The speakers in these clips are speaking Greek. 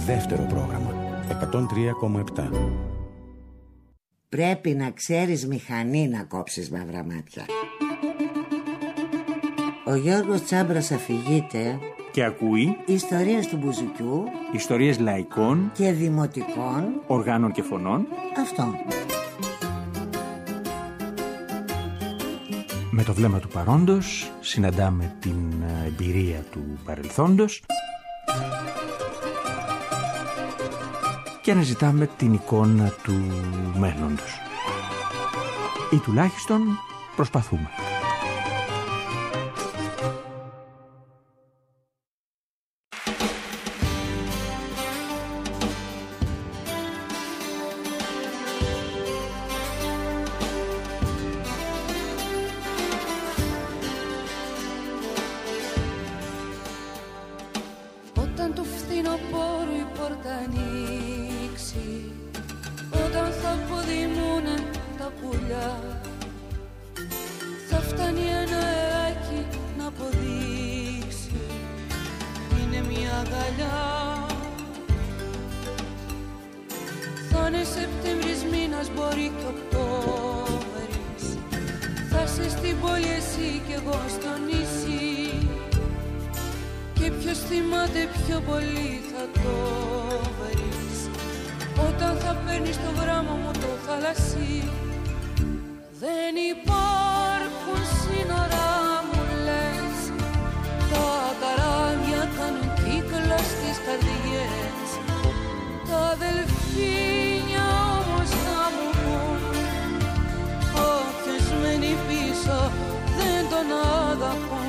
Δεύτερο πρόγραμμα 103,7. Πρέπει να ξέρεις μηχανή να κόψεις μαύρα μάτια. Ο Γιώργος Τσάμπρας αφηγείται και ακούει ιστορίες του Μπουζουκιού, ιστορίες λαϊκών και δημοτικών οργάνων και φωνών. Αυτό. Με το βλέμμα του παρόντος συναντάμε την εμπειρία του παρελθόντος και αναζητάμε την εικόνα του μέλλοντος. Ή τουλάχιστον προσπαθούμε. Όταν του φθινοπόρου η πόρτα ανοίξει, όταν θα αποδημούνε τα πουλιά, θα φτάνει ένα αεράκι να αποδείξει είναι μια αγκαλιά. Θα είναι Σεπτέμβρης μήνας, μπορεί και Οκτώβρης, θα είσαι στην πόλη εσύ κι εγώ στο νησί. Και ποιος θυμάται πιο πολύ θα το βρεις, όταν θα παίρνεις το γράμμα μου το θαλασσί. Δεν υπάρχουν σύνορα μου λες, τα καράβια κάνουν κύκλο στις καρδιές. Τα δελφίνια όμως θα μου πουν, όποιος μένει πίσω δεν τον αγαπούν.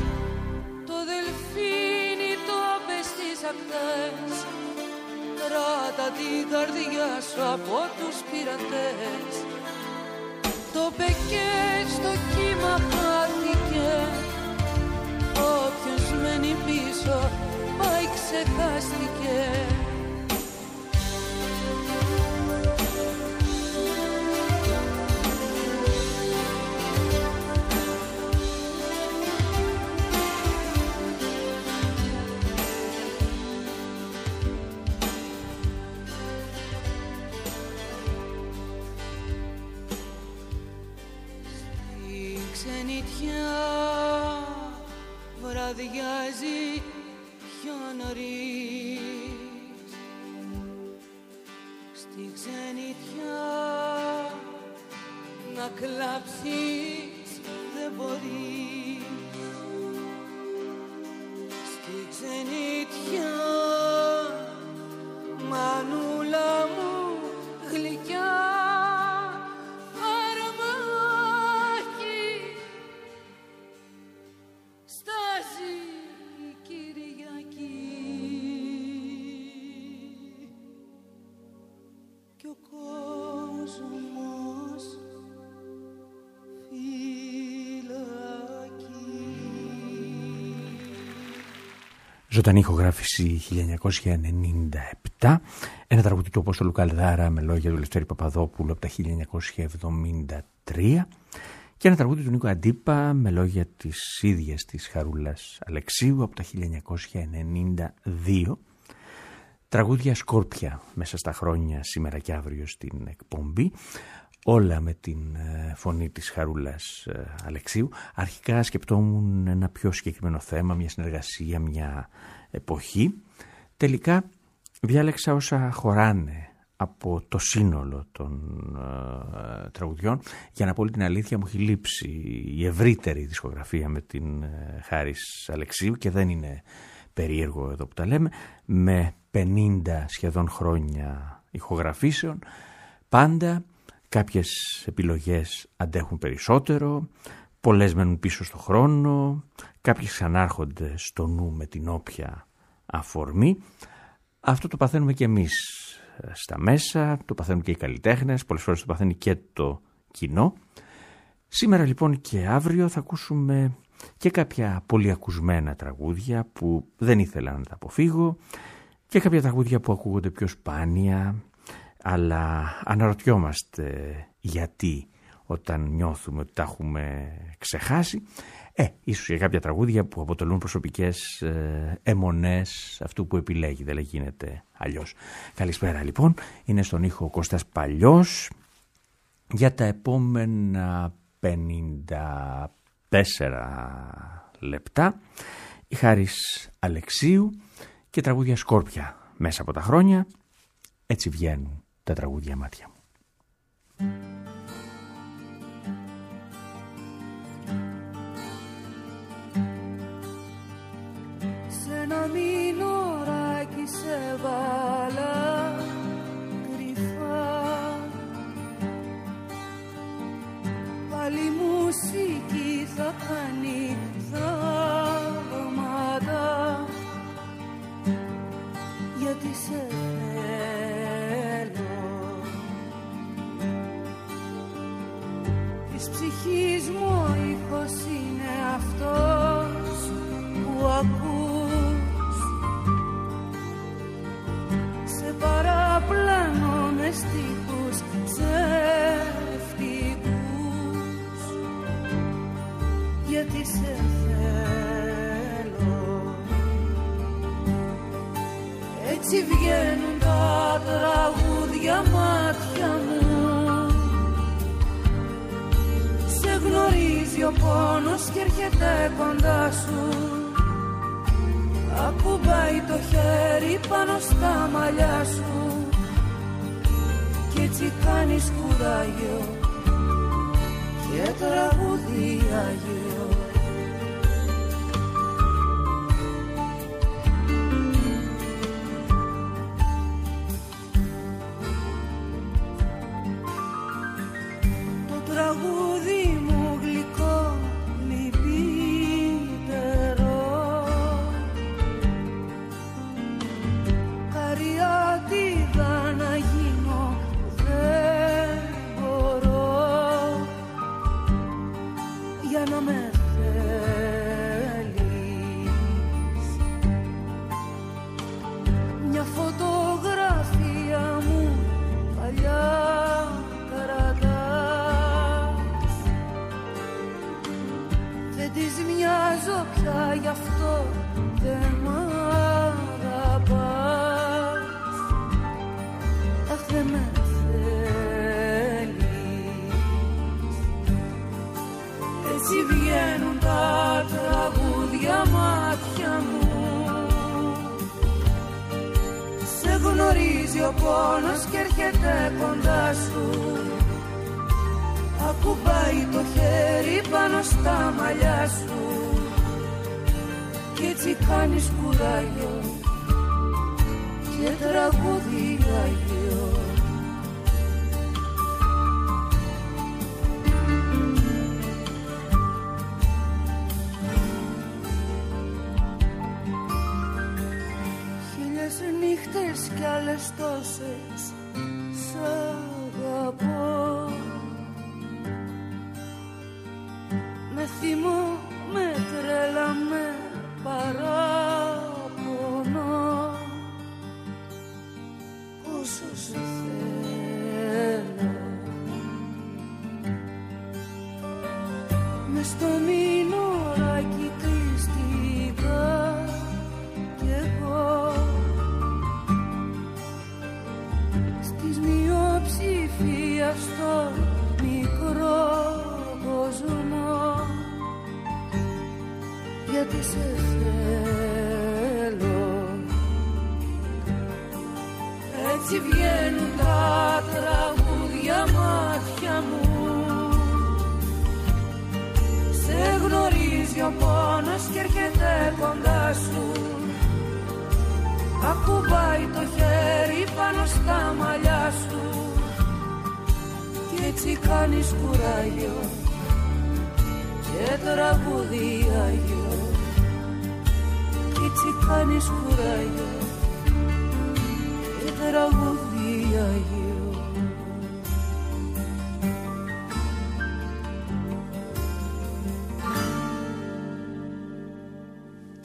Κράτα την καρδιά σου από τους πειρατές. Το πεκέ στο κύμα χάθηκε, όποιος μένει πίσω πάει ξεχάστηκε. Βραδιάζει πιο νωρίς, στη ξενιτιά να κλάψεις δεν μπορείς. Στη ξενιτιά μανούλα μου γλυκιά, Ζωντανή ηχογράφηση 1997, ένα τραγούδι του Απόστολου Καλδάρα με λόγια του Λευτέρη Παπαδόπουλου από τα 1973 και ένα τραγούδι του Νίκο Αντίπα με λόγια της ίδιας της Χαρούλας Αλεξίου από τα 1992. Τραγούδια σκόρπια μέσα στα χρόνια σήμερα και αύριο στην εκπομπή, όλα με την φωνή της Χαρούλας Αλεξίου. Αρχικά σκεπτόμουν ένα πιο συγκεκριμένο θέμα, μια συνεργασία, μια εποχή. Τελικά διάλεξα όσα χωράνε από το σύνολο των τραγουδιών. Για να πω την αλήθεια, μου έχει λείψει η ευρύτερη δισκογραφία με την Χάρης Αλεξίου και δεν είναι περίεργο εδώ που τα λέμε, με 50 σχεδόν χρόνια ηχογραφήσεων. Πάντα κάποιες επιλογές αντέχουν περισσότερο, πολλές μένουν πίσω στο χρόνο, κάποιες ξανάρχονται στο νου με την όποια αφορμή. Αυτό το παθαίνουμε και εμείς στα μέσα, το παθαίνουν και οι καλλιτέχνες, πολλές φορές το παθαίνει και το κοινό. Σήμερα λοιπόν και αύριο θα ακούσουμε και κάποια πολύ ακουσμένα τραγούδια που δεν ήθελα να τα αποφύγω και κάποια τραγούδια που ακούγονται πιο σπάνια, αλλά αναρωτιόμαστε γιατί όταν νιώθουμε ότι τα έχουμε ξεχάσει. Ίσως για κάποια τραγούδια που αποτελούν προσωπικές αιμονές αυτού που επιλέγει, δεν γίνεται αλλιώς. Καλησπέρα λοιπόν, είναι στον ήχο ο Κώστας Παλιός. Για τα επόμενα 54 λεπτά η Χάρης Αλεξίου και τραγούδια Σκόρπια μέσα από τα χρόνια. Έτσι βγαίνουν τα τραγούδια μάτια μου. Σε ένα μηνωράκι σε βάλα κρυφά, πάλι μουσική θα κάνει θαύματα, γιατί σε θέλω. Της ψυχής μου ο ήχος είναι αυτός που ακούς, σε παραπλανώ με στίχους ψεύτικους, γιατί σε θέλω. Έτσι βγαίνουν τα τραγούδια μάτια μου, σε γνωρίζει ο πόνος και έρχεται κοντά σου, ακουμπάει το χέρι πάνω στα μαλλιά σου κι έτσι κάνεις κουράγιο και τραγούδι Άγιο. Το τραγούδι μου γλυκό λυπητερό, καριάτιδα να γίνω δεν μπορώ, για να με θέλεις. Μια φωτογραφία μου παλιά κρατάς, δεν της μοιάζω πια, γι' αυτό δεν μ' αγαπάς. Αχ, δεν με θέλεις. Έτσι βγαίνουν τα τραγούδια μάτια μου, σε γνωρίζει ο πόνος και έρχεται κοντά σου, ακουμπάει το χέρι πάνω στα μαλλιά σου κι έτσι κάνεις κουράγιο και τραγούδι Άγιο. Χίλιες νύχτες κι άλλες τόσες σ' αγαπώ, με θυμό, με τρέλα, με παράπονο, πόσο σε θέλω. Μες στο μηνωράκι κρίστηκα κι εγώ, στις μειοψηφία στο μικρό κόσμο, γιατί σε θέλω. Έτσι βγαίνουν τα τραγούδια μάτια μου, σε γνωρίζει ο πόνος και έρχεται κοντά σου, ακουμπάει το χέρι πάνω στα μαλλιά σου κι έτσι κάνεις κουράγιο και τραγούδι Άγιο. Κι έτσι κάνεις κουράγιο και τραγούδι Άγιο.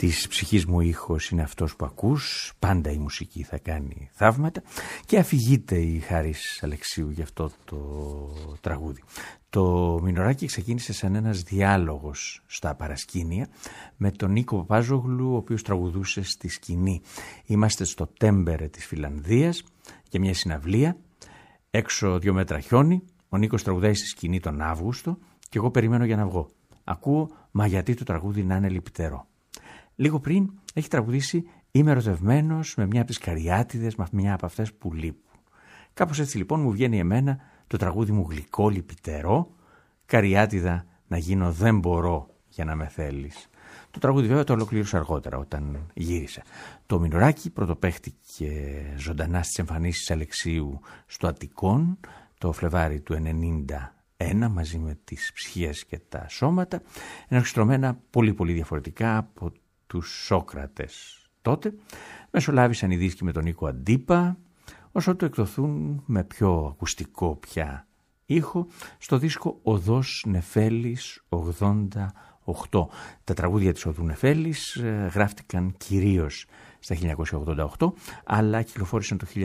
της ψυχής μου ήχος είναι αυτός που ακούς, πάντα η μουσική θα κάνει θαύματα και αφηγείται η Χάρης Αλεξίου για αυτό το τραγούδι. Το Μινωράκι ξεκίνησε σαν ένας διάλογος στα παρασκήνια με τον Νίκο Παπάζογλου, ο οποίος τραγουδούσε στη σκηνή. Είμαστε στο Τέμπερε της Φιλανδίας για μια συναυλία, έξω 2 μέτρα χιόνι, ο Νίκος τραγουδάει στη σκηνή τον Αύγουστο και εγώ περιμένω για να βγω. Ακούω «Μα γιατί το τραγούδι να είναι λυπητερό». Λίγο πριν έχει τραγουδήσει «Είμαι ερωτευμένος με μια από τις Καριάτιδες, με μια από αυτές που λείπουν». Κάπως έτσι λοιπόν μου βγαίνει εμένα το τραγούδι μου γλυκό, λυπητερό, «Καριάτιδα να γίνω δεν μπορώ για να με θέλεις». Το τραγούδι βέβαια το ολοκλήρωσα αργότερα όταν γύρισα. Το Μινωράκι πρωτοπαίχτηκε ζωντανά στις εμφανίσεις Αλεξίου στο Αττικόν το Φλεβάρι του 1991 μαζί με τις ψυχές και τα σώματα, εναρχιστρωμένα πολύ διαφορετικά από τους Σόκρατες τότε. Μεσολάβησαν οι δίσκοι με τον Νίκο Αντίπα, όσο το εκδοθούν με πιο ακουστικό πια ήχο στο δίσκο Οδός Νεφέλης 88. Τα τραγούδια της Οδού Νεφέλης γράφτηκαν κυρίως στα 1988, αλλά κυκλοφόρησαν το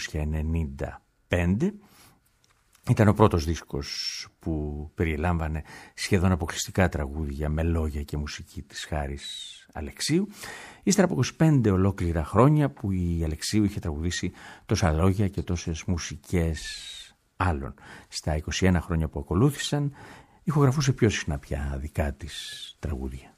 1995. Ήταν ο πρώτος δίσκος που περιελάμβανε σχεδόν αποκλειστικά τραγούδια με λόγια και μουσική της Χάρης Αλεξίου. Ύστερα από 25 ολόκληρα χρόνια που η Αλεξίου είχε τραγουδήσει τόσα λόγια και τόσες μουσικές άλλων. Στα 21 χρόνια που ακολούθησαν ηχογραφούσε πιο συχνά πια δικά της τραγούδια.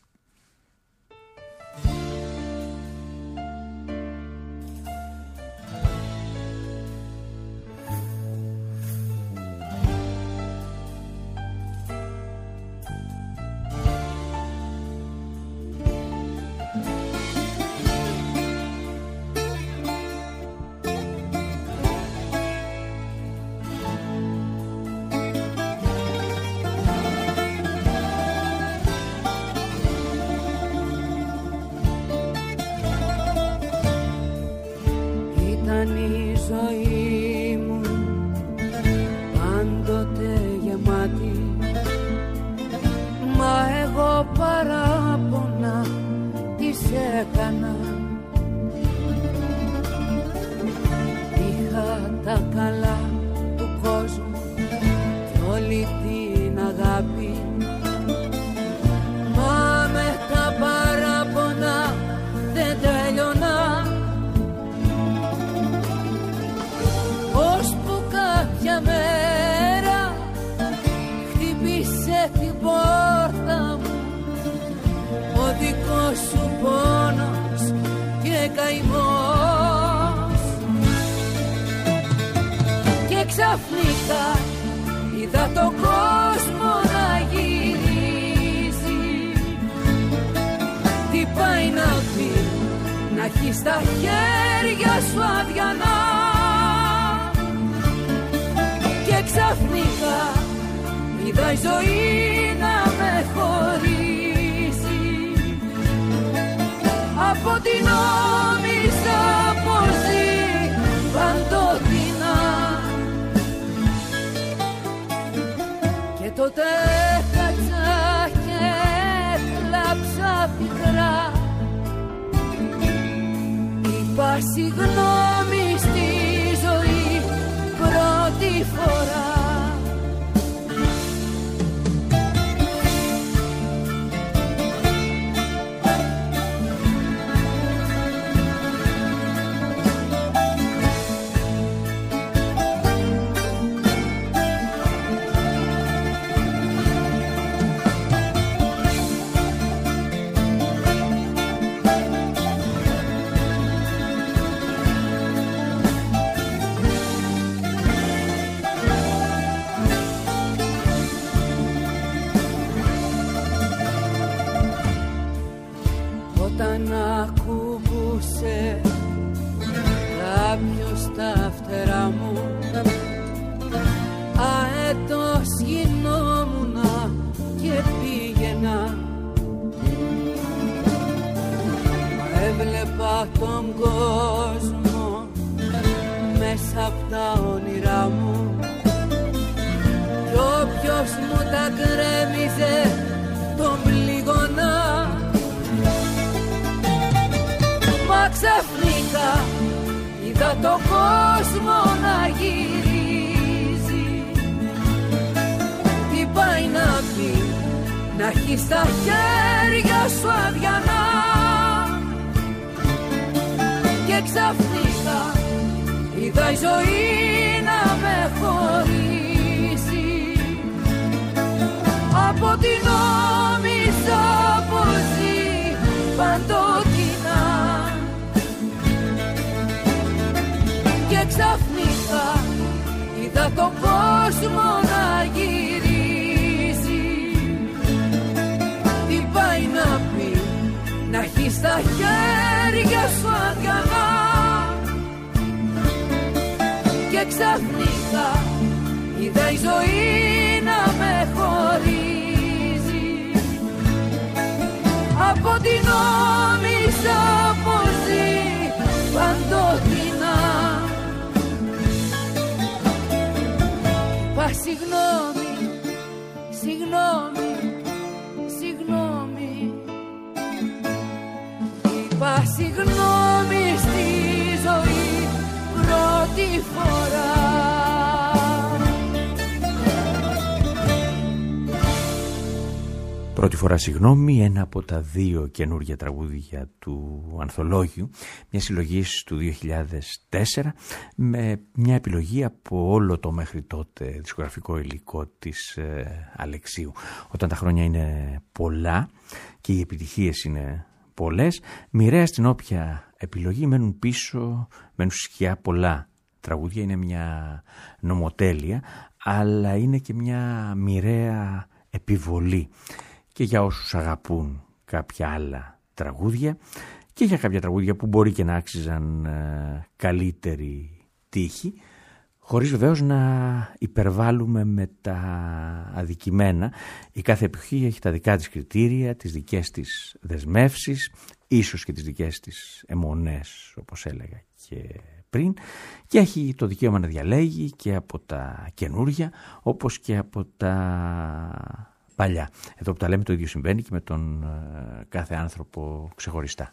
Τότε έκατσα και έκλαψα πικρά. Είπα συγγνώμη στη ζωή πρώτη φορά. Όταν ακούμπουσε κάποιος τα φτερά μου, αέτος γινόμουνα και πήγαινα. Μα έβλεπα τον κόσμο μέσα απ' τα όνειρά μου κι όποιος μου τα γκρέμιζε τον πληγωνά. Μα ξαφνικά είδα το κόσμο να γυρίζει. Τι πάει να πει να έχεις τα χέρια σου αδιανά και ξαφνικά είδα η ζωή να με χωρίζει. Από την νόμιζα πως ζει παντοτινά και ξαφνικά είδα τον κόσμο να γυρίζει. Τι πάει να πει να έχεις τα χέρια σου αγκαλά και ξαφνικά είδα η ζωή να με χωρίζει. Από την νόμιζα πως ζει παντοτινά. Είπα συγγνώμη, συγγνώμη, συγγνώμη. Είπα συγγνώμη στη ζωή πρώτη φορά. Πρώτη φορά συγγνώμη, ένα από τα 2 καινούργια τραγούδια του ανθολόγιου, μια συλλογή του 2004 με μια επιλογή από όλο το μέχρι τότε δισκογραφικό υλικό της Αλεξίου. Όταν τα χρόνια είναι πολλά και οι επιτυχίες είναι πολλές, μοιραία στην όποια επιλογή μένουν πίσω, μένουν σκιά πολλά τραγούδια. Είναι μια νομοτέλεια, αλλά είναι και μια μοιραία επιβολή και για όσους αγαπούν κάποια άλλα τραγούδια και για κάποια τραγούδια που μπορεί και να άξιζαν καλύτερη τύχη, χωρίς βεβαίως να υπερβάλλουμε με τα αδικημένα. Η κάθε εποχή έχει τα δικά της κριτήρια, τις δικές της δεσμεύσεις, ίσως και τις δικές της αιμονές, όπως έλεγα και πριν, και έχει το δικαίωμα να διαλέγει και από τα καινούργια όπως και από τα παλιά. Εδώ που τα λέμε το ίδιο συμβαίνει και με τον κάθε άνθρωπο ξεχωριστά.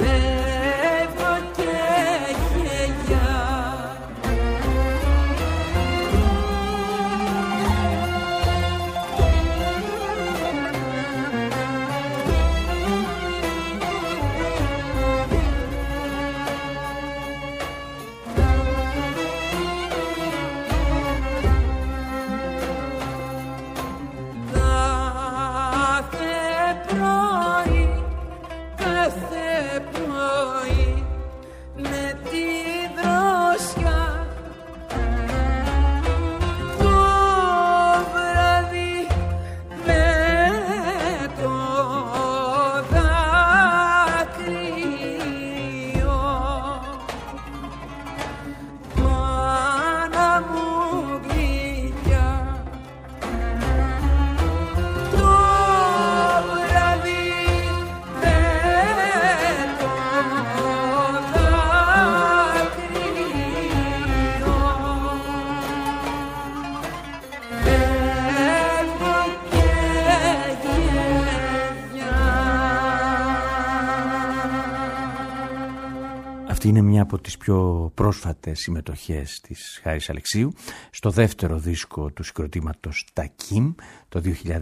Αυτή είναι μια από τις πιο πρόσφατες συμμετοχές της Χάρης Αλεξίου στο δεύτερο δίσκο του συγκροτήματος Τα Κιμ το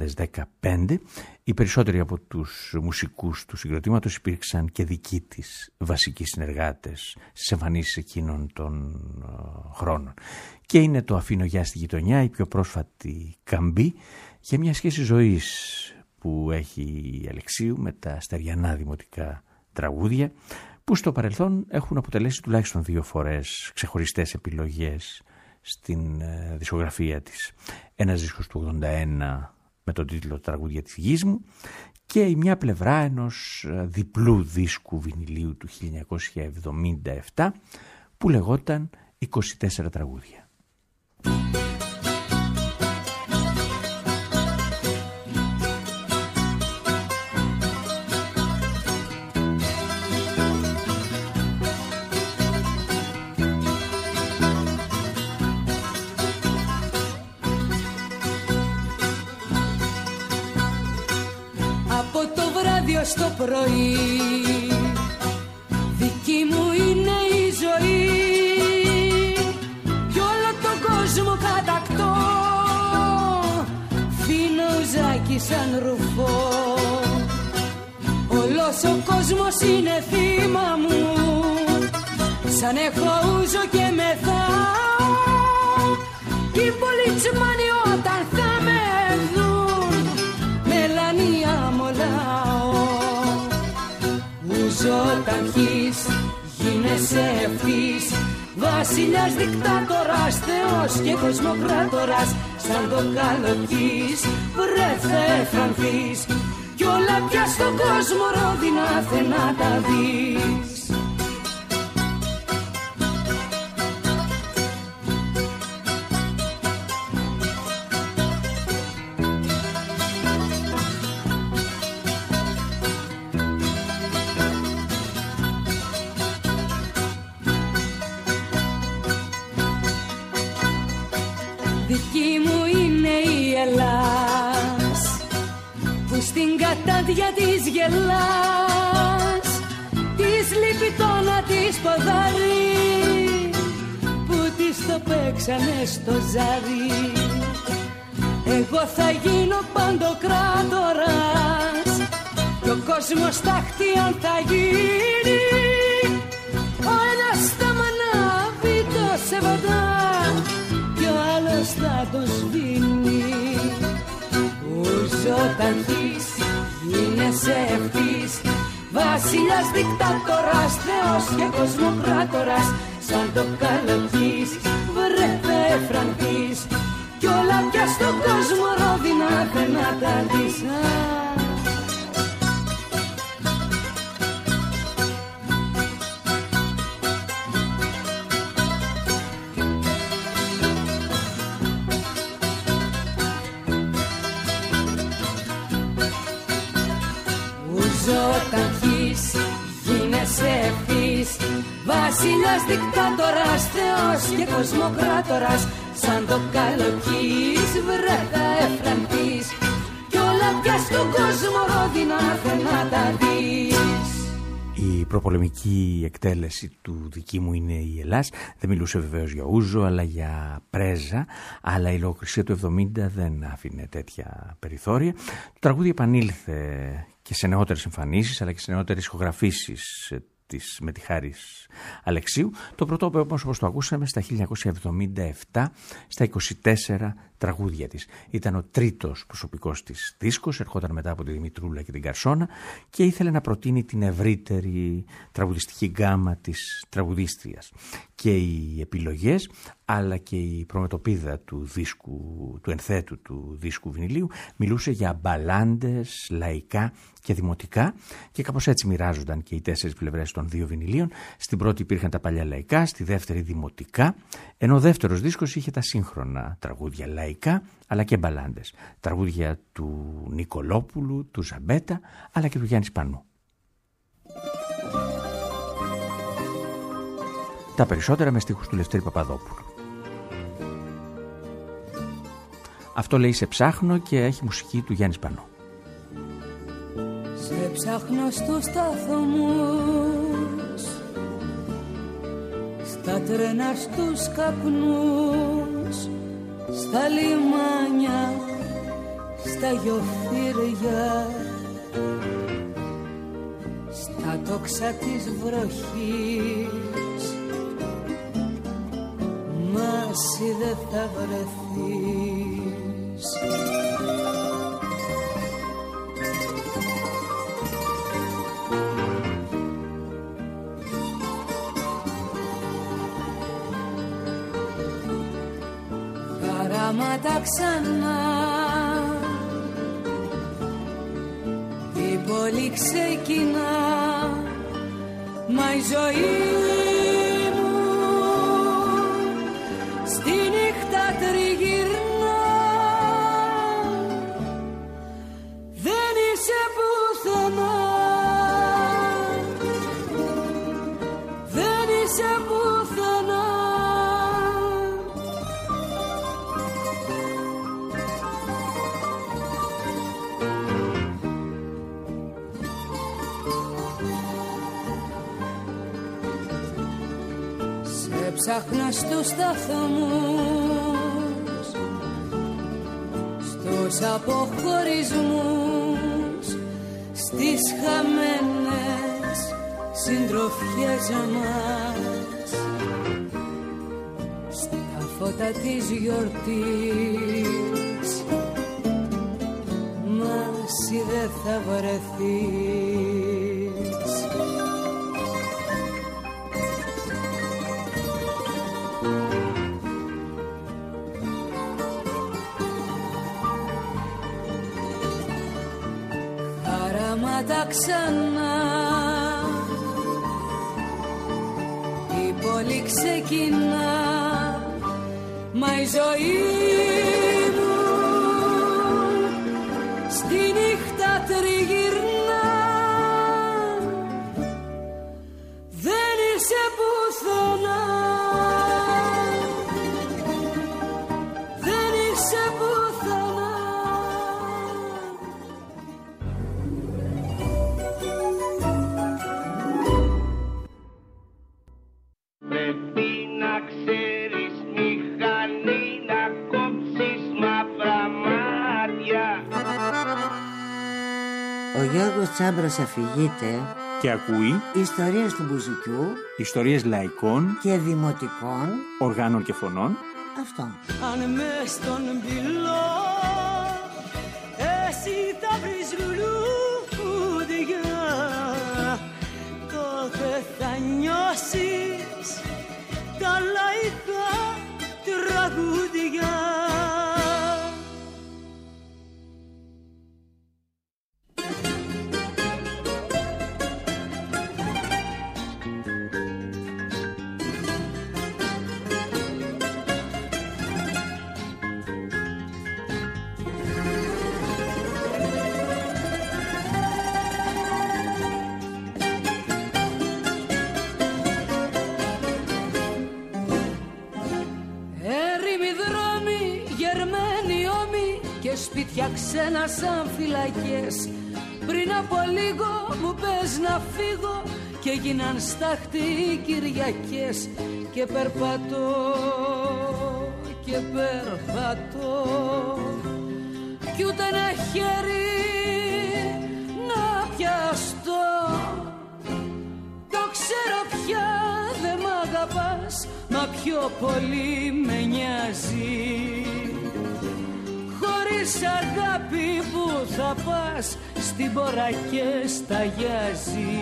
2015. Οι περισσότεροι από τους μουσικούς του συγκροτήματος υπήρξαν και δικοί της βασικοί συνεργάτες στις εμφανίσεις εκείνων των χρόνων. Και είναι το «Αφήνω γεια στη γειτονιά» η πιο πρόσφατη καμπή για μια σχέση ζωής που έχει η Αλεξίου με τα στεριανά δημοτικά τραγούδια, που στο παρελθόν έχουν αποτελέσει τουλάχιστον 2 φορές ξεχωριστές επιλογές στην δισκογραφία της. Ένας δίσκος του 81 με τον τίτλο «Τραγούδια της γης μου» και η μια πλευρά ενός διπλού δίσκου βινιλίου του 1977 που λεγόταν «24 τραγούδια». Στο πρωί δική μου είναι η ζωή κι όλο τον κόσμο κατακτώ, φίνω ουζάκι σαν ρουφό. Όλος ο κόσμος είναι θύμα μου, σαν έχω ούζο και μεθάω κι οι πολιτσμάνοι όταν θα με δουν μελανία μολάω. Όταν χεις γίνεσαι ευθύς, βασιλιάς, δικτάτορας, θεός και κοσμοκράτορας, σαν το καλοκύς βρε θα εφρανθείς κι όλα πια στον κόσμο ρόδινα να τα δεις. Για της γελάς, της λυπητώνα της ποδάρι που της το παίξανε στο ζάρι. Εγώ θα γίνω παντοκράτορας κι ο κόσμος ταχτίαν θα γίνει. Ο ένας θα μανάβει το σεβατά κι ο άλλος θα το σβήνει. Όταν χεις γίνεσαι ευθύς, βασιλιάς, δικτάτορας, θεός και κοσμοκράτορας, σαν το καλοκύς βρε θα εφρανθείς κι όλα πια στον κόσμο ρόδινα να τα δεις. Όταν χεις γίνεσαι ευθύς, βασιλιάς, δικτάτορας, θεός και κοσμοκράτορας, σαν το καλοκύς βρε θα εφρανθείς κι όλα πια στον κόσμο ρόδινα να τα δεις. Η προπολεμική εκτέλεση του «Δική μου είναι η Ελλάς». Δεν μιλούσε βεβαίως για ούζο, αλλά για πρέζα, αλλά η λογοκρισία του 70 δεν άφηνε τέτοια περιθώρια. Το τραγούδι επανήλθε και σε νεότερες εμφανίσεις, αλλά και σε νεότερες ηχογραφήσεις με τη Χάρις Αλεξίου. Το πρωτόπαιο όμως, όπως το ακούσαμε, στα 1977, στα 24 τραγούδια της. Ήταν ο τρίτος προσωπικός της δίσκος, ερχόταν μετά από τη Δημητρούλα και την Καρσόνα και ήθελε να προτείνει την ευρύτερη τραγουδιστική γκάμα της τραγουδίστριας. Και οι επιλογές, αλλά και η προμετωπίδα του δίσκου, του ενθέτου του δίσκου βινιλίου, μιλούσε για μπαλάντες, λαϊκά και δημοτικά, και κάπως έτσι μοιράζονταν και οι τέσσερις πλευρές των δύο βινιλίων. Στην πρώτη υπήρχαν τα παλιά λαϊκά, στη δεύτερη δημοτικά, ενώ ο δεύτερος δίσκος είχε τα σύγχρονα τραγούδια λαϊκά αλλά και μπαλάντες. Τραγούδια του Νικολόπουλου, του Ζαμπέτα, αλλά και του Γιάννη Σπανού. Τα περισσότερα με στίχους του Λευτέρη Παπαδόπουλου. Αυτό λέει «Σε ψάχνω» και έχει μουσική του Γιάννη Σπανού. Σε ψάχνω στους σταθμούς, στα τρένα, στους καπνούς, στα λιμάνια, στα γιοφύρια, στα τόξα της βροχής. Μα εσύ δεν θα βρεθείς. Χαράματα ξανά, η πόλη ξεκινά, μα η ζωή μου στη νύχτα τριγυρνά. Δεν είσαι πουθενά, δεν είσαι πουθενά. Ψάχνω στους σταθμούς, στους αποχωρισμούς, στις χαμένες συντροφιές μας, στα φώτα της γιορτής. Μα εσύ δεν θα βρεθείς. Χαράματα ξανά, η πόλη ξεκινά, μα η ζωή μου στη νύχτα τριγυρνά. Δεν είσαι πουθενά, δεν είσαι πουθενά. Πρέπει να ξέρεις μηχανή, να κόψεις μαύρα μάτια. Ο Γιώργος Τσάμπρας αφηγείται Και ακούει ιστορίες του μπουζουκιού ιστορίες λαϊκών, και δημοτικών. οργάνων και φωνών. Αυτό. Αν μες στον πυλό εσύ θα βρεις λουλούδια, τότε θα νιώσεις τα λαϊκά τραγούδια. Σπίτια ξένα σαν φυλακές. Πριν από λίγο μου πες να φύγω και έγιναν στάχτη οι Κυριακές και περπατώ και περπατώ κι ούτε ένα χέρι να πιαστώ. Το ξέρω πια δεν μ' αγαπάς, μα πιο πολύ με νοιάζει. Χωρίς αγάπη που θα πας, στην πόρα και σταγιάζει.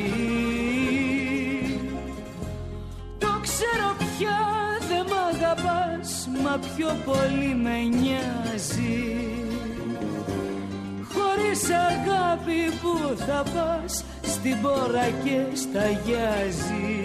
Το ξέρω πια δεν μ' αγαπάς, μα πιο πολύ με νοιάζει. Χωρίς αγάπη που θα πας, στην πόρα και σταγιάζει.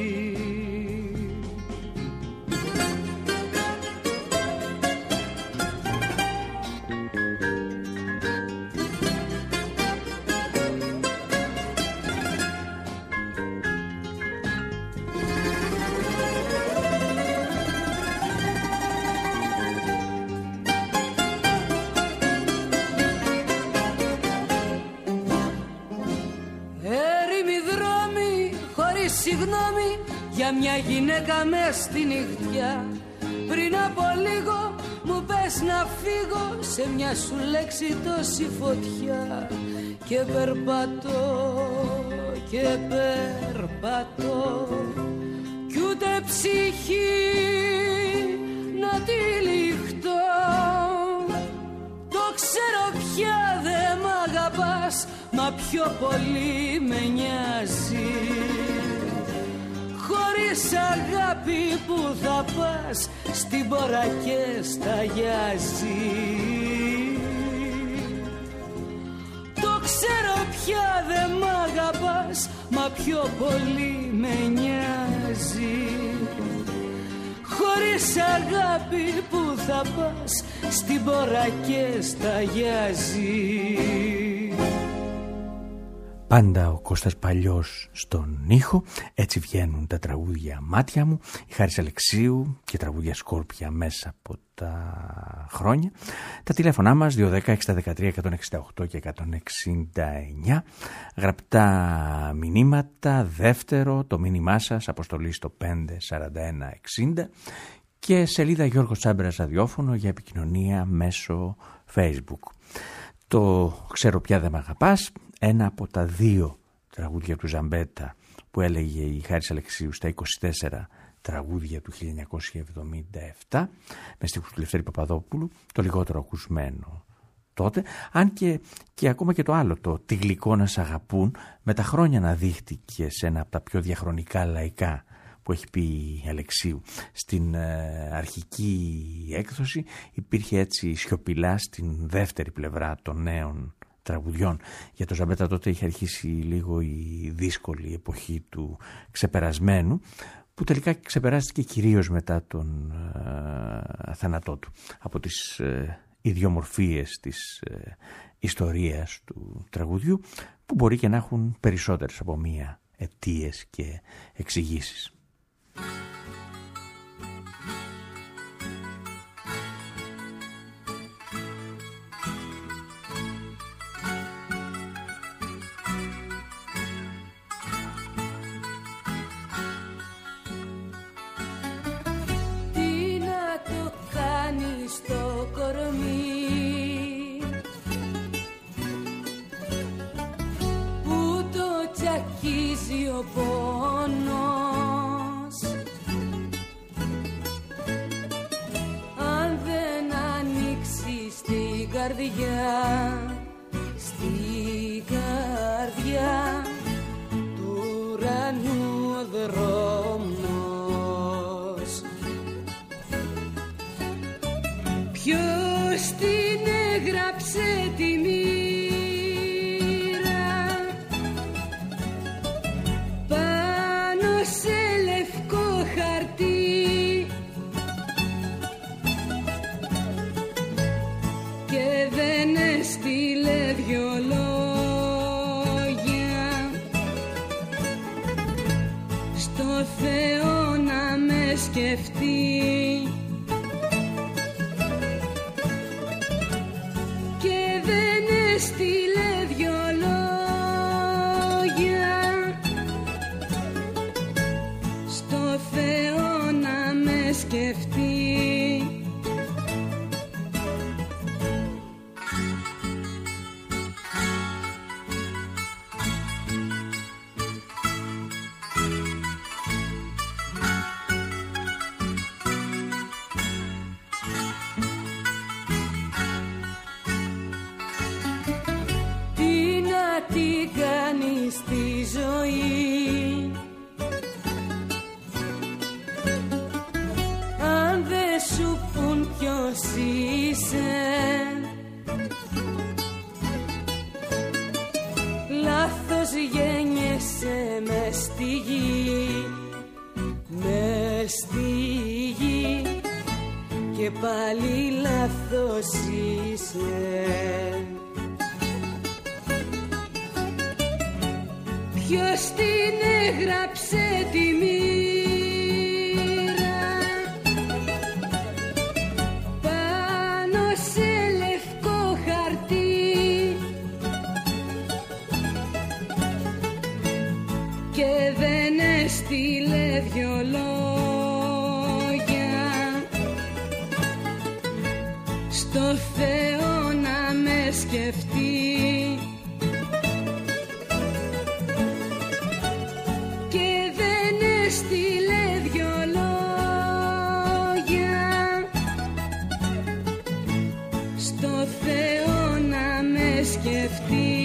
Συγγνώμη για μια γυναίκα μες στη νυχτιά. Πριν από λίγο μου πες να φύγω, σε μια σου λέξη τόση φωτιά. Και περπατώ και περπατώ κι ούτε ψυχή να τυλιχτώ. Το ξέρω πια δεν μ' αγαπάς, μα πιο πολύ με νοιάζει. Χωρίς αγάπη που θα πας, στην πόρα και σταγιάζει. Το ξέρω πια δεν μ' αγαπάς, μα πιο πολύ με νοιάζει. Χωρίς αγάπη που θα πας, στην πόρα και σταγιάζει. Πάντα ο Κώστας Παλιός στον ήχο, έτσι βγαίνουν τα τραγούδια Μάτια μου, η Χάρης Αλεξίου και τραγούδια Σκόρπια μέσα από τα χρόνια. Τα τηλέφωνά μας 210-613-168 και 169, γραπτά μηνύματα, δεύτερο το μήνυμά σας, αποστολή στο 54160 και σελίδα Γιώργος Τσάμπρας ραδιόφωνο για επικοινωνία μέσω Facebook. Το ξέρω πια δεν μ' αγαπάς, ένα από τα δύο τραγούδια του Ζαμπέτα που έλεγε η Χάρης Αλεξίου στα 24 τραγούδια του 1977 με στίχους του Λευτέρη Παπαδόπουλου, το λιγότερο ακουσμένο τότε, αν και ακόμα και το άλλο, το «Τι γλυκό να σ' αγαπούν», με τα χρόνια αναδείχτηκε σε ένα από τα πιο διαχρονικά λαϊκά που έχει πει η Αλεξίου. Στην αρχική έκδοση υπήρχε έτσι σιωπηλά στην δεύτερη πλευρά των νέων τραγουδιών. Για το Ζαμπέτα τότε είχε αρχίσει λίγο η δύσκολη εποχή του ξεπερασμένου, που τελικά ξεπεράστηκε κυρίως μετά τον θάνατό του. Από τις ιδιομορφίες της ιστορίας του τραγουδιού, που μπορεί και να έχουν περισσότερες από μία αιτίες και εξηγήσεις. Στο κορμί που το τσακίζει ο πόνος, αν δεν ανοίξει στην καρδιά, στην καρδιά του ουρανού δρόμος. Ποιος την έγραψε τη μοίρα πάνω σε λευκό χαρτί και δεν έστειλε δυο λόγια στο Θεό να με σκεφτεί. Στείλε δυο λόγια σκεφτεί. Λάθος γέννιεσαι μες στη γη, μες στη γη, και πάλι λάθος είσαι. Ποιος την έγραψε τη μοίρα πάνω σε λευκό χαρτί, και δεν έστειλε δυο λόγια στο Θεό να με σκεφτεί. Στείλε δυο λόγια στο Θεό να με σκεφτεί.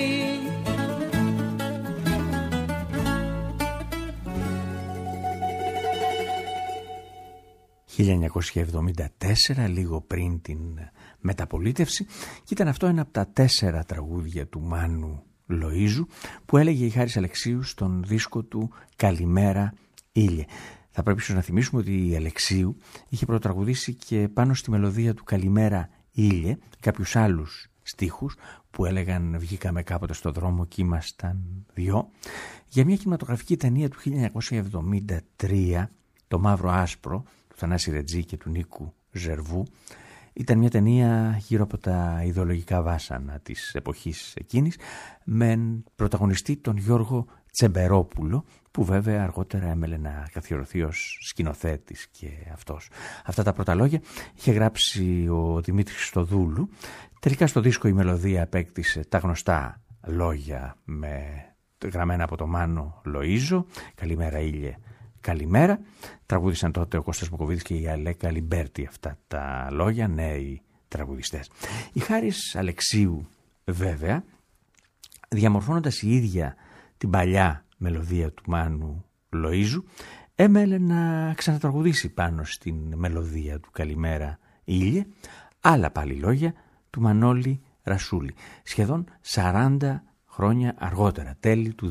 1974, λίγο πριν την μεταπολίτευση, και ήταν αυτό ένα από τα 4 τραγούδια του Μάνου Λοΐζου που έλεγε η Χάρης Αλεξίου στον δίσκο του «Καλημέρα Ήλιε». Θα πρέπει ίσως να θυμίσουμε ότι η Αλεξίου είχε πρωτοτραγουδήσει και πάνω στη μελωδία του «Καλημέρα Ήλιε» κάποιους άλλους στίχους που έλεγαν «Βγήκαμε κάποτε στο δρόμο και ήμασταν δυο», για μια κινηματογραφική ταινία του 1973, «Το Μαύρο Άσπρο», του Θανάση Ρετζή και του Νίκου Ζερβού. Ήταν μια ταινία γύρω από τα ιδεολογικά βάσανα της εποχής εκείνης, με πρωταγωνιστή τον Γιώργο Τσεμπερόπουλο, που βέβαια αργότερα έμελε να καθιερωθεί ως σκηνοθέτης και αυτός. Αυτά τα πρώτα λόγια είχε γράψει ο Δημήτρης Χριστοδούλου. Τελικά στο δίσκο η μελωδία απέκτησε τα γνωστά λόγια γραμμένα από το Μάνο Λοΐζο, «Καλημέρα Ήλιε, καλημέρα». Τραγούδησαν τότε ο Κώστας Μοκοβίδης και η Αλέκα Λιμπέρτη αυτά τα λόγια, νέοι τραγουδιστές. Η Χάρης Αλεξίου βέβαια, διαμορφώνοντας η ίδια την παλιά μελωδία του Μάνου Λοΐζου, έμελε να ξανατραγουδήσει πάνω στην μελωδία του «Καλημέρα Ήλιε» άλλα πάλι λόγια του Μανώλη Ρασούλη, σχεδόν 40 χρόνια αργότερα, τέλη του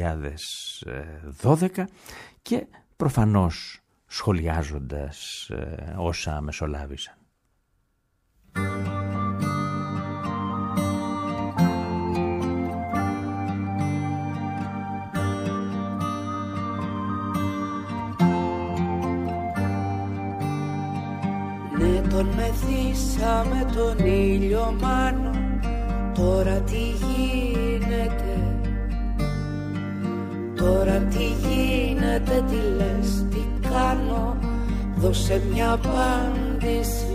2012, και προφανώς σχολιάζοντας όσα μεσολάβησαν. Ναι, τον μεθύσαμε τον ήλιο Μάνο, τώρα τι γίνεται? Τώρα τι γίνεται, τι λες, τι κάνω? Δώσε μια απάντηση.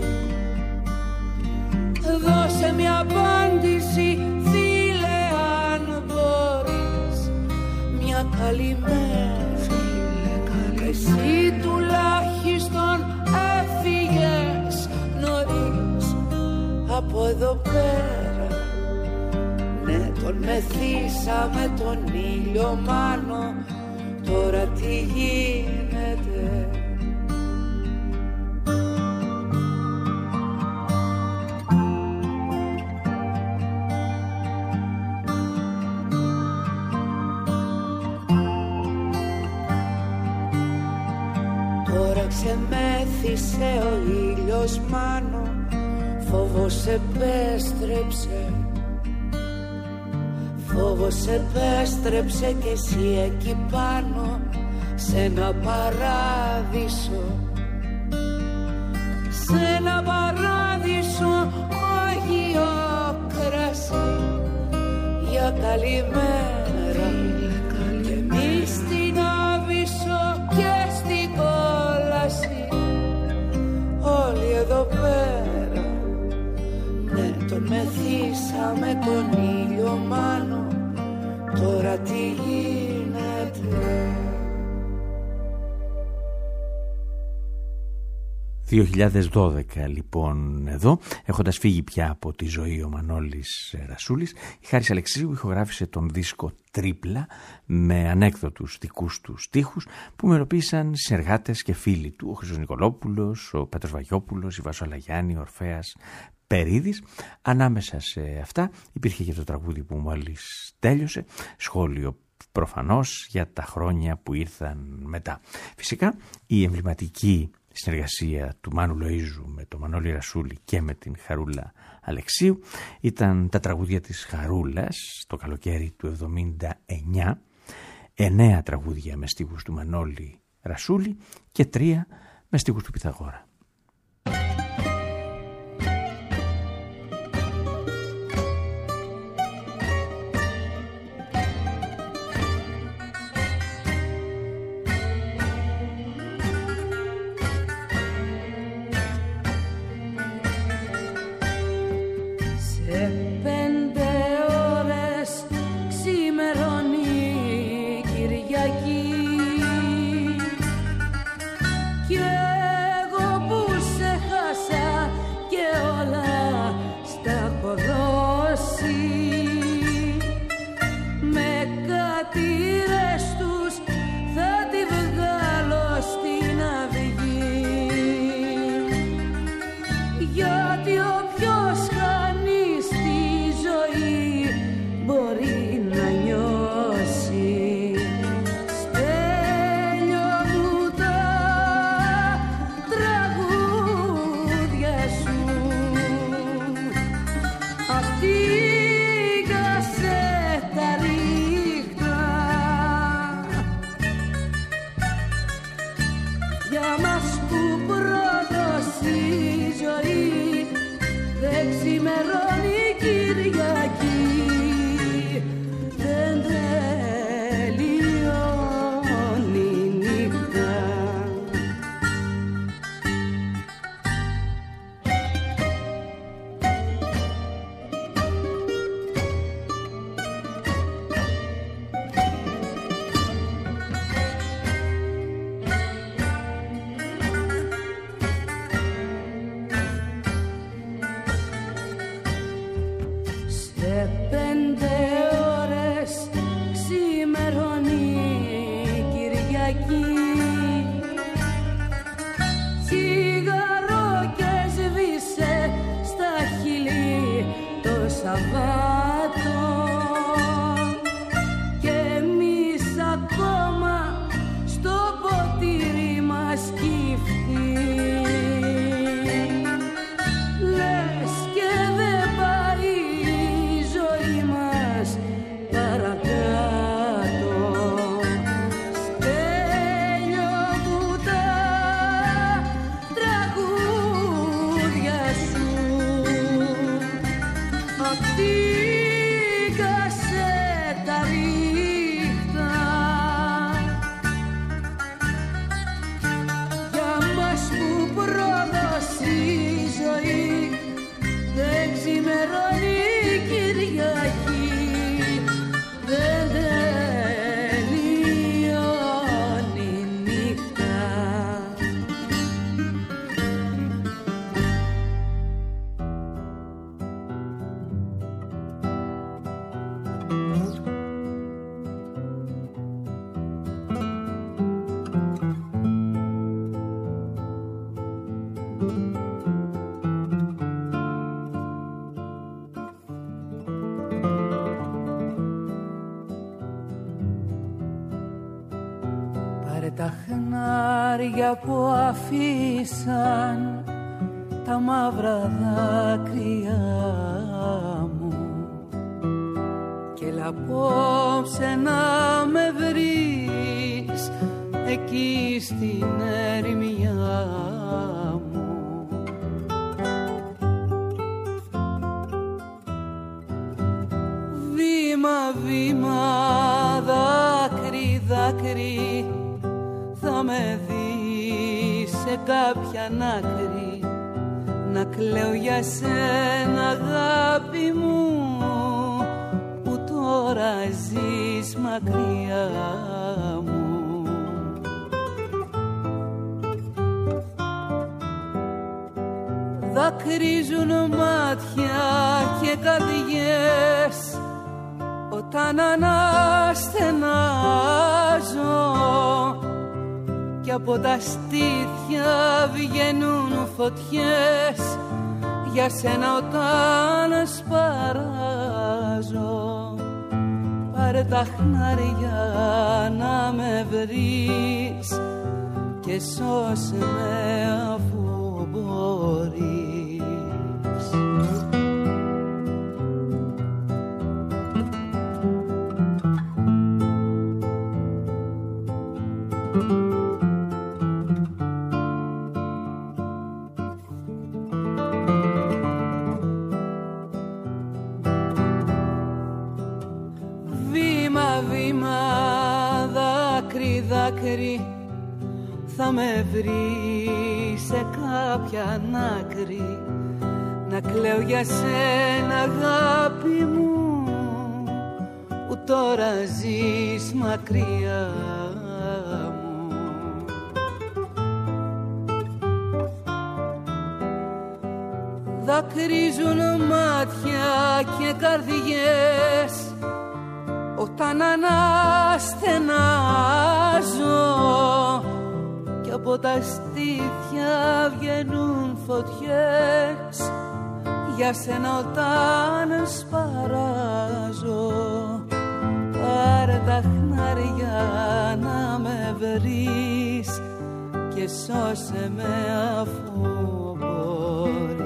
Δώσε μια απάντηση, φίλε, αν μπορείς. Μια καλημέρα, φίλε, καλημέρα. Εσύ τουλάχιστον έφυγες νωρίς από εδώ πέρα. Ναι, τον μεθύσαμε τον ήλιο Μάνο, τώρα τι γίνεται? Τώρα ξεμέθησε ο ήλιος Μάνο, φόβος επέστρεψε. Φόβος επέστρεψε κι εσύ εκεί πάνω, σε ένα παράδεισο. Σε ένα παράδεισο μαγείο κρασί. Για καλημέρα, και εμείς στην Άβυσσο και στην κόλαση. 2012 λοιπόν εδώ, έχοντας φύγει πια από τη ζωή ο Μανώλης Ρασούλης, η Χάρης Αλεξίου ηχογράφησε τον δίσκο Τρίπλα με ανέκδοτους δικούς του στίχους που μελοποίησαν συνεργάτες και φίλοι του, ο Χρήστος Νικολόπουλος, ο Πέτρος Βαγιόπουλος, η Βάσο Αλαγιάννη, ο Ορφέας Περίδης. Ανάμεσα σε αυτά υπήρχε και το τραγούδι που μόλις τέλειωσε, σχόλιο προφανώς για τα χρόνια που ήρθαν μετά. Φυσικά η εμβληματική συνεργασία του Μάνου Λοΐζου με τον Μανώλη Ρασούλη και με την Χαρούλα Αλεξίου ήταν τα τραγούδια της Χαρούλας το καλοκαίρι του 79, 9 τραγούδια με στίχους του Μανώλη Ρασούλη και 3 με στίχους του Πυθαγόρα. Τα χνάρια που αφήσαν τα μαύρα δάκρυα μου και έλα απόψε να με βρεις εκεί στην ερημιά μου. Βήμα, βήμα, δάκρυ, δάκρυ θα με δεις σε κάποια άκρη να κλαίω για σένα αγάπη μου που τώρα ζεις μακριά μου. δακρύζουν μάτια και καρδιές όταν αναστενάζω και από τα στήθια βγαίνουν φωτιές για σένα όταν σπαράζω. Πάρε τα χνάρια να με βρεις και σώσε με αφού μπορείς. Δάκρυ θα με βρει σε κάποια άκρη να κλαίω για σένα αγάπη μου που τώρα ζεις μακριά μου. Δακρύζουν μάτια και καρδιές όταν αναστενάζω και από τα στήθια βγαίνουν φωτιές για σένα όταν σπαράζω. Πάρε τα χνάρια να με βρεις και σώσε με αφού μπορείς.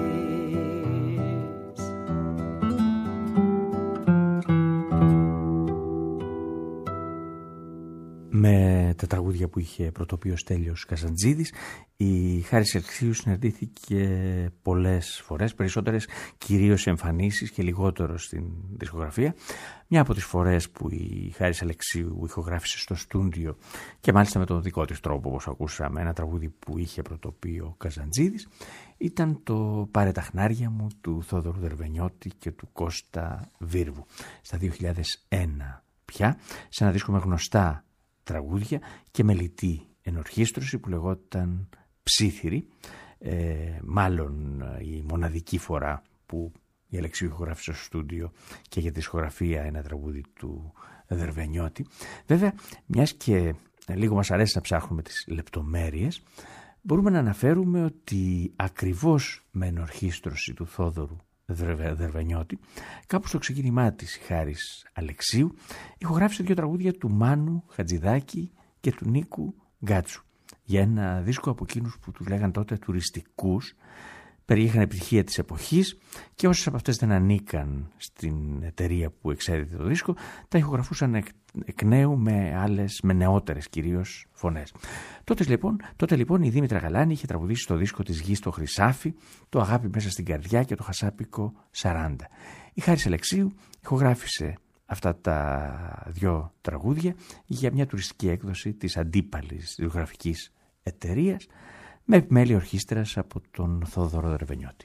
Με τα τραγούδια που είχε πρωτοποιεί ο Στέλιος Καζαντζίδης, η Χάρης Αλεξίου συναντήθηκε πολλές φορές, περισσότερες κυρίως εμφανίσεις και λιγότερο στην δισκογραφία. Μια από τις φορές που η Χάρης Αλεξίου ηχογράφησε στο στούντιο και μάλιστα με τον δικό της τρόπο, όπως ακούσαμε, ένα τραγούδι που είχε πρωτοποιεί ο Καζαντζίδης, ήταν το «Πάρε τα χνάρια μου» του Θόδωρου Δερβενιώτη και του Κώστα Βίρβου στα 2001 πια, σε ένα δίσκο με γνωστά τραγούδια και μελιτή ενορχήστρωση που λεγόταν Ψήθυρη, μάλλον η μοναδική φορά που η Αλεξίου ηχογράφησε στο στούντιο και για τη δισκογραφία ένα τραγούδι του Δερβενιώτη. Βέβαια, μιας και λίγο μας αρέσει να ψάχνουμε τις λεπτομέρειες, μπορούμε να αναφέρουμε ότι ακριβώς με ενορχήστρωση του Θόδωρου Δερβενιώτη, κάπου στο ξεκίνημά της η Χάρης Αλεξίου ηχογράφησε 2 τραγούδια του Μάνου Χατζηδάκη και του Νίκου Γκάτσου για ένα δίσκο από εκείνους που τους λέγαν τότε τουριστικούς. Περιείχαν επιτυχία της εποχής και όσες από αυτές δεν ανήκαν στην εταιρεία που εξέδιδε το δίσκο τα ηχογραφούσαν εκ νέου με άλλες, με νεότερες κυρίως φωνές. Τότε λοιπόν η Δήμητρα Γαλάνη είχε τραγουδήσει στο δίσκο της Γης το Χρυσάφι, το Αγάπη μέσα στην καρδιά και το Χασάπικο 40. Η Χάρης Αλεξίου ηχογράφησε αυτά τα 2 τραγούδια για μια τουριστική έκδοση της αντίπαλης δισκογραφικής εταιρείας με επιμέλεια ορχήστρας από τον Θόδωρο Δερβενιώτη.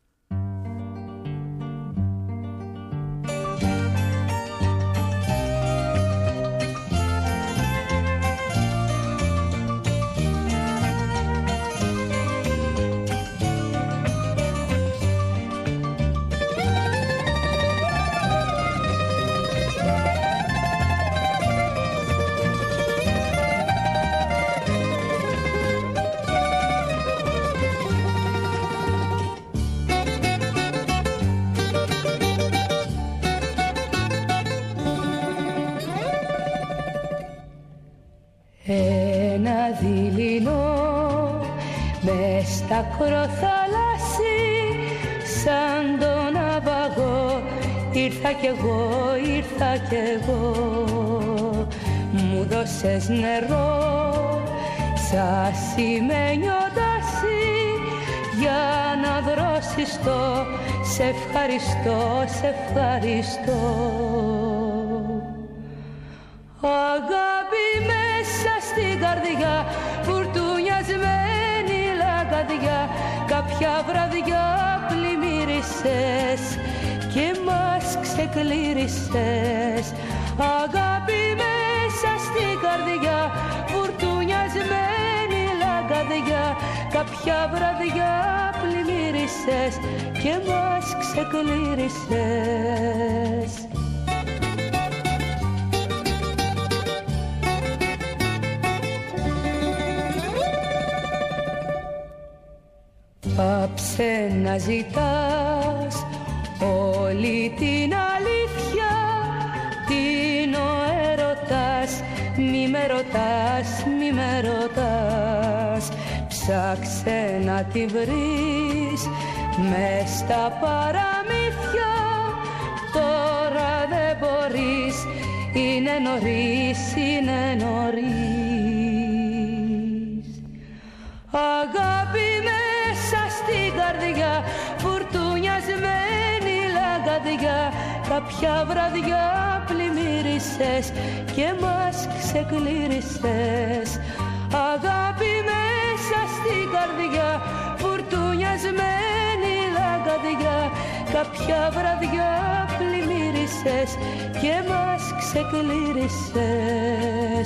Ένα δειλινό μες στα ακροθαλάσσι σαν τον ναυαγό ήρθα κι εγώ μου δώσες νερό σαν σημαίνιο τάσι για να δρώσεις το σε ευχαριστώ αγάπη μέσα στην καρδιά φουρτουνιασμένη λαγκαδιά κάποια βραδιά πλημμύρισες και μας ξεκλήρισες αγάπη μέσα στην καρδιά φουρτουνιασμένη λαγκαδιά κάποια βραδιά πλημμύρισες και μας ξεκλήρισες. Πάψε να ζητάς όλη την αλήθεια, την ο έρωτας, μη με ρωτάς, μη με ρωτάς. Ψάξε να τη βρεις μες στα παραμύθια, τώρα δεν μπορείς, είναι νωρίς, είναι νωρίς. Αγάπη μέσα στην καρδιά, φουρτουνιασμένη λαγκαδιά, κάποια βραδιά πλημμύρισες και μας ξεκλήρισες. Αγάπη μέσα στην καρδιά, φουρτουνιασμένη λαγκαδιά, κάποια βραδιά πλημμύρισες και μας ξεκλήρισες.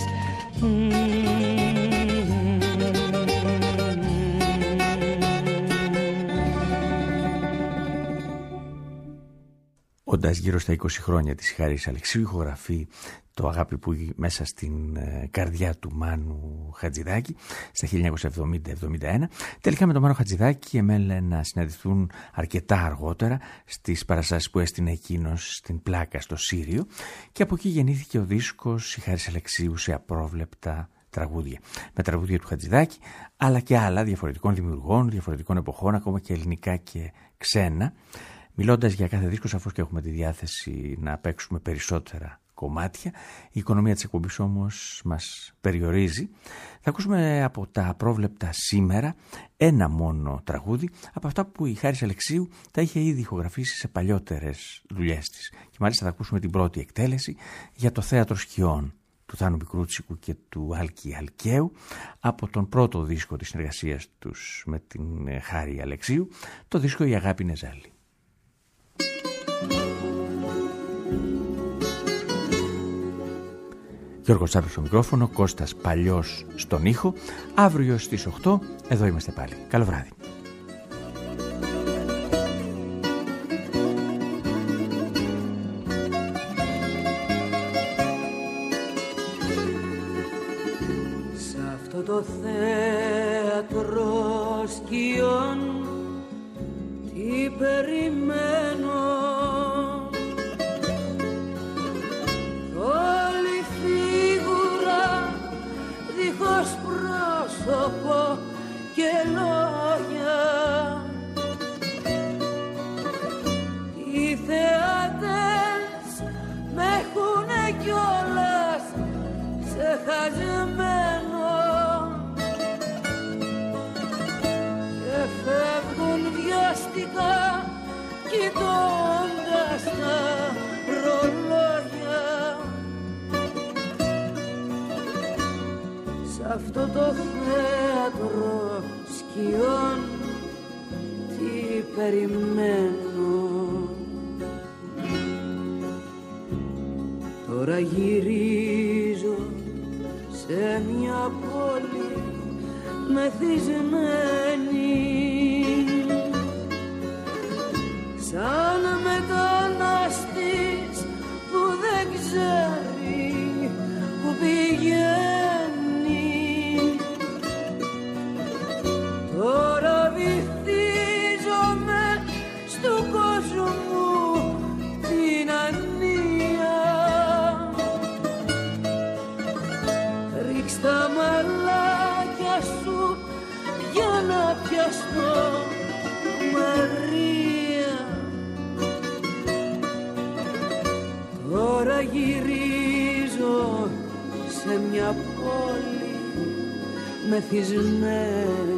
Όντας γύρω στα 20 χρόνια της Χάρης Αλεξίου, ηχογραφεί το Αγάπη που μέσα στην καρδιά του Μάνου Χατζηδάκη στα 1970-71. Τελικά με τον Μάνο Χατζηδάκη εμέλε να συναντηθούν αρκετά αργότερα στις παραστάσεις που έστεινε εκείνος στην Πλάκα στο Σύριο, και από εκεί γεννήθηκε ο δίσκος «Η Χάρης Αλεξίου σε απρόβλεπτα τραγούδια», με τραγούδια του Χατζηδάκη αλλά και άλλα διαφορετικών δημιουργών, διαφορετικών εποχών, ακόμα και ελληνικά και ξένα. Μιλώντας για κάθε δίσκο, σαφώς και έχουμε τη διάθεση να παίξουμε περισσότερα κομμάτια. Η οικονομία της εκπομπής όμως μας περιορίζει. Θα ακούσουμε από τα απρόβλεπτα σήμερα ένα μόνο τραγούδι από αυτά που η Χάρης Αλεξίου τα είχε ήδη ηχογραφήσει σε παλιότερες δουλειές της. Και μάλιστα θα ακούσουμε την πρώτη εκτέλεση για το Θέατρο Σκιών του Θάνου Μικρούτσικου και του Άλκη Αλκαίου, από τον πρώτο δίσκο της συνεργασίας τους με την Χάρη Αλεξίου, το δίσκο «Η Αγάπη είναι ζάλι». Γιώργος Τσάπρος στο μικρόφωνο, Κώστας Παλιός στον ήχο. Αύριο στις 8 εδώ είμαστε πάλι. Καλό βράδυ. Σ' αυτό το θέατρο σκιών τι περιμένω, δίχως πρόσωπο και λόγια. Οι θεάτες με έχουνε κιόλας ξεχασμένο και φεύγουν βιαστικά κοιτώντας τα ρολόγια. Σ' αυτό το θέατρο σκιών τι περιμένω. Τώρα γυρίζω σε μια πόλη μεθυσμένη, σαν μετανάστης που δεν ξέρει που πηγαίνει. Τώρα βυθίζομαι στου κόσμου την ανία. Ρίξ' τα μαλάκια σου για να πιαστώ, Μαρία. Τώρα γυρίζω σε μια πόλη μεθυσμένη.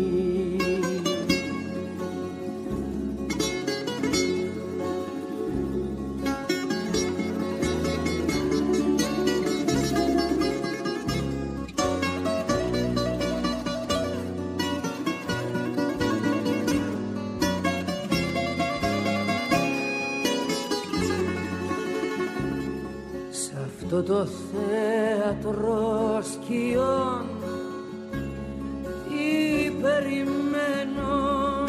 Αυτό το θέατρο σκιών τι περιμένω.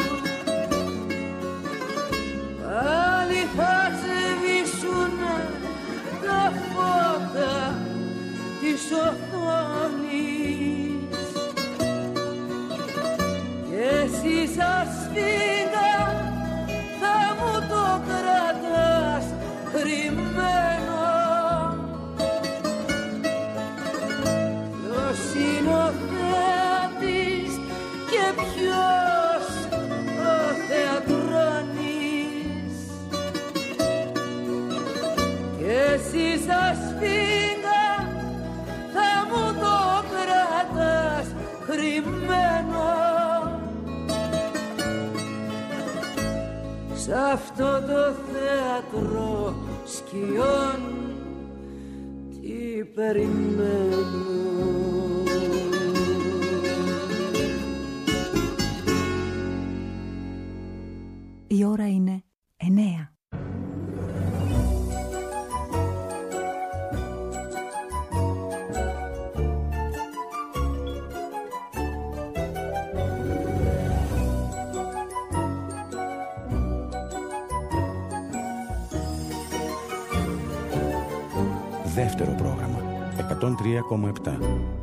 Πάλι θα σβήσουνε τα φώτα της οθόνης και εσύ σαν σφίγγα θα μου το κρατάς κρυμμένο. Ποιος είναι ο θεατής και ποιος ο θεατρώνης και εσύ σαν σφίγγα θα μου το κρατάς κρυμμένο. Σ' αυτό το θέατρο σκιών τι περιμένω. Η ώρα είναι 9. Δεύτερο πρόγραμμα 103,7.